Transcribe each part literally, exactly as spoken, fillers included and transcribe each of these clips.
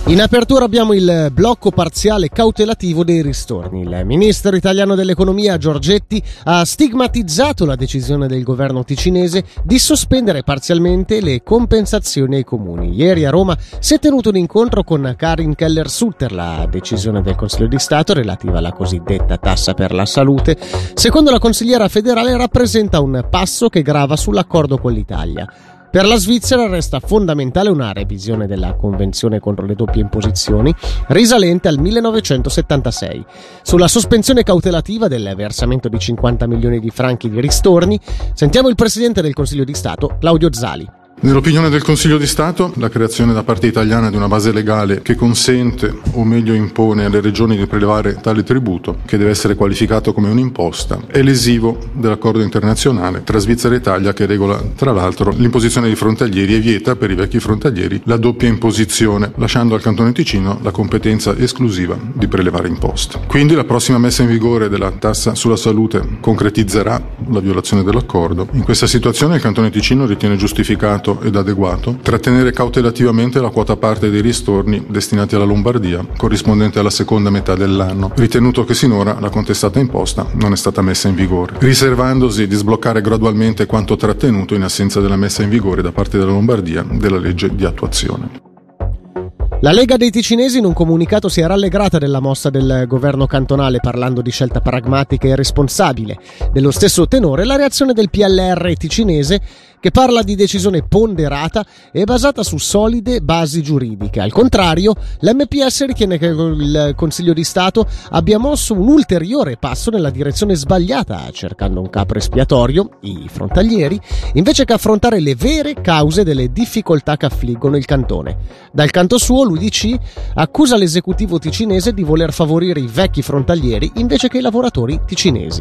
In apertura abbiamo il blocco parziale cautelativo dei ristorni. Il ministro italiano dell'economia Giorgetti ha stigmatizzato la decisione del governo ticinese di sospendere parzialmente le compensazioni ai comuni. Ieri a Roma si è tenuto un incontro con Karin Keller-Sutter. La decisione del Consiglio di Stato relativa alla cosiddetta tassa per la salute, secondo la consigliera federale, rappresenta un passo che grava sull'accordo con l'Italia. Per la Svizzera resta fondamentale una revisione della Convenzione contro le doppie imposizioni risalente al millenovecentosettantasei. Sulla sospensione cautelativa del versamento di cinquanta milioni di franchi di ristorni, sentiamo il Presidente del Consiglio di Stato, Claudio Zali. Nell'opinione del Consiglio di Stato, la creazione da parte italiana di una base legale che consente, o meglio impone, alle regioni di prelevare tale tributo, che deve essere qualificato come un'imposta, è lesivo dell'accordo internazionale tra Svizzera e Italia che regola, tra l'altro, l'imposizione dei frontalieri e vieta per i vecchi frontalieri la doppia imposizione, lasciando al Cantone Ticino la competenza esclusiva di prelevare imposte. Quindi la prossima messa in vigore della tassa sulla salute concretizzerà la violazione dell'accordo. In questa situazione il Cantone Ticino ritiene giustificato ed adeguato trattenere cautelativamente la quota parte dei ristorni destinati alla Lombardia, corrispondente alla seconda metà dell'anno, ritenuto che sinora la contestata imposta non è stata messa in vigore, riservandosi di sbloccare gradualmente quanto trattenuto in assenza della messa in vigore da parte della Lombardia della legge di attuazione. La Lega dei Ticinesi in un comunicato si è rallegrata della mossa del governo cantonale, parlando di scelta pragmatica e responsabile. Dello stesso tenore la reazione del P L R ticinese, che parla di decisione ponderata e basata su solide basi giuridiche. Al contrario, l'M P S ritiene che il Consiglio di Stato abbia mosso un ulteriore passo nella direzione sbagliata, cercando un capro espiatorio, i frontalieri, invece che affrontare le vere cause delle difficoltà che affliggono il cantone. Dal canto suo, l'U D C accusa l'esecutivo ticinese di voler favorire i vecchi frontalieri invece che i lavoratori ticinesi.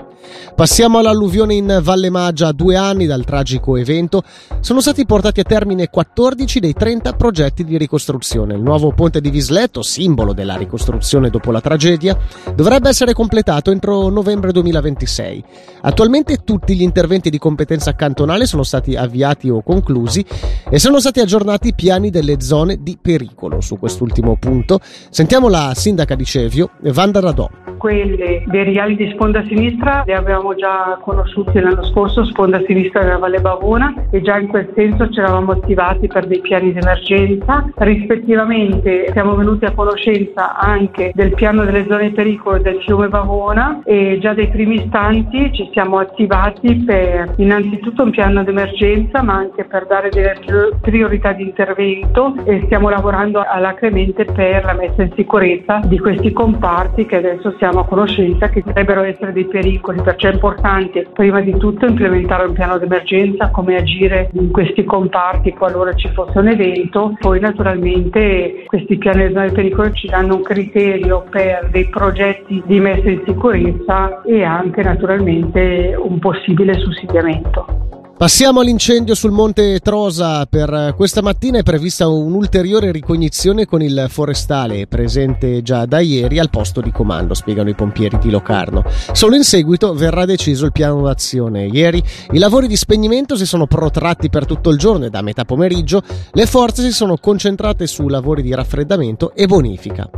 Passiamo all'alluvione in Valle Maggia. A due anni dal tragico evento sono stati portati a termine quattordici dei trenta progetti di ricostruzione. Il nuovo ponte di Visletto, simbolo della ricostruzione dopo la tragedia, dovrebbe essere completato entro novembre duemilaventisei. Attualmente tutti gli interventi di competenza cantonale sono stati avviati o conclusi e sono stati aggiornati i piani delle zone di pericolo. Su quest'ultimo punto sentiamo la sindaca di Cevio, Wanda Radò. Quelle dei riali di sponda sinistra le avevamo già conosciuti l'anno scorso, sponda sinistra della Valle Bavona, e già in quel senso ci eravamo attivati per dei piani di emergenza. Rispettivamente siamo venuti a conoscenza anche del piano delle zone di pericolo del fiume Bavona e già dai primi istanti ci siamo attivati per innanzitutto un piano di emergenza, ma anche per dare delle priorità di intervento, e stiamo lavorando alacremente per la messa in sicurezza di questi comparti che adesso siamo a conoscenza che potrebbero essere dei pericoli. Perciò è importante prima di tutto implementare un piano d'emergenza, come agire in questi comparti qualora ci fosse un evento. Poi naturalmente questi piani di pericolo ci danno un criterio per dei progetti di messa in sicurezza e anche naturalmente un possibile sussidiamento. Passiamo all'incendio sul Monte Trosa. Per questa mattina è prevista un'ulteriore ricognizione con il forestale presente già da ieri al posto di comando, spiegano i pompieri di Locarno. Solo in seguito verrà deciso il piano d'azione. Ieri i lavori di spegnimento si sono protratti per tutto il giorno e da metà pomeriggio le forze si sono concentrate su lavori di raffreddamento e bonifica.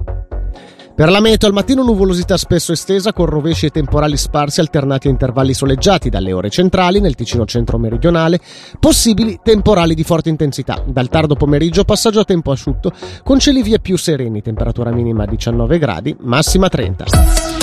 Per la meteo al mattino nuvolosità spesso estesa con rovesci e temporali sparsi alternati a intervalli soleggiati dalle ore centrali nel Ticino centro-meridionale, possibili temporali di forte intensità. Dal tardo pomeriggio passaggio a tempo asciutto con cieli via più sereni, temperatura minima diciannove gradi, massima trenta.